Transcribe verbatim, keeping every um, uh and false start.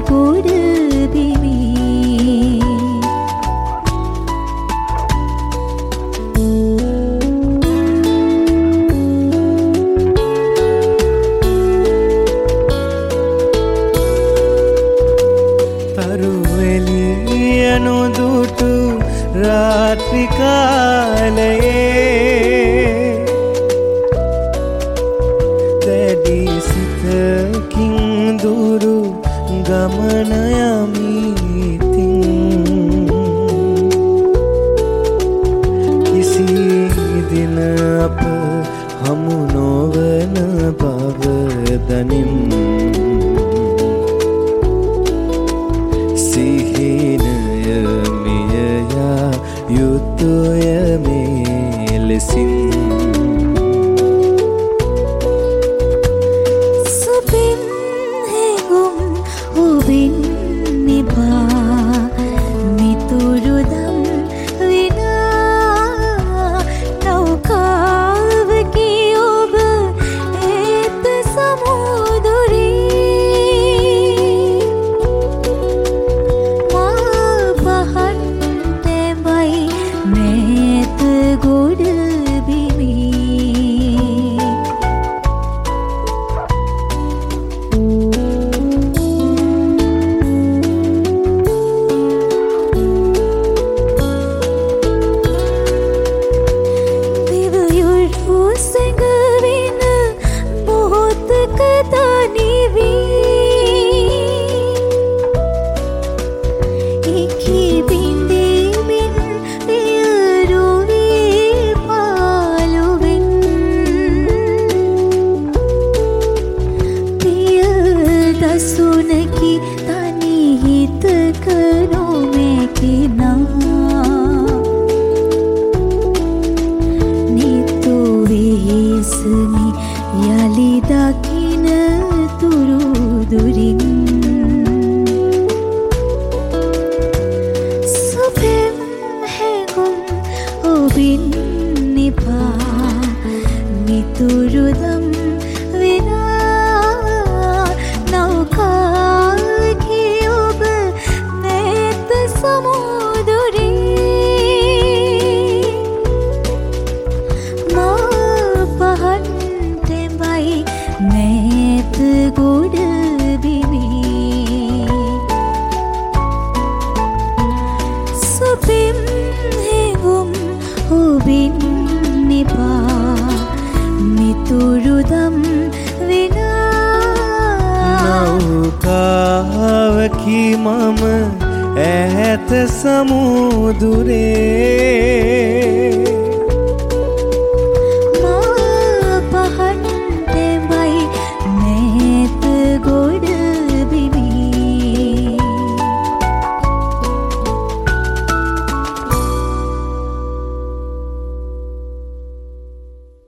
ගොඩ බිමි නුදුටු රාත්‍රි කාලයේ දැඩි සිතකින් දුරු ගමන යමිතින් කිසි දින අප හමු නොවන බව දනිම් යුතුය මේ ලෙසින් සුපින් හැඟුම් ඔබින් නිබා මිතුරුදම් විනා නෞකාවකි ඔබ ඒත සමුදුරේ ගොඩ බිමි දිවයුරු සැඟවෙන මොහොතක තනිවී එකි බින්දෙමින් සුනකි තනි හිතක නොමැකෙනා නිතු වෙහෙසමි යලි දකින තුරු දුරින් සුපෙම් හැඟුම් ඔබින් නිපා මිතුරුදම් විනා නෞකාවකි ඔබ නැත සමුදුරේ මා පහන් තෙඹයි නැත ගොඩ බිමි සුපින් හැඟුම් ඔබින් නිපා මිතුරුදම් නෞකාවකි මම ඈත සමුදුරේ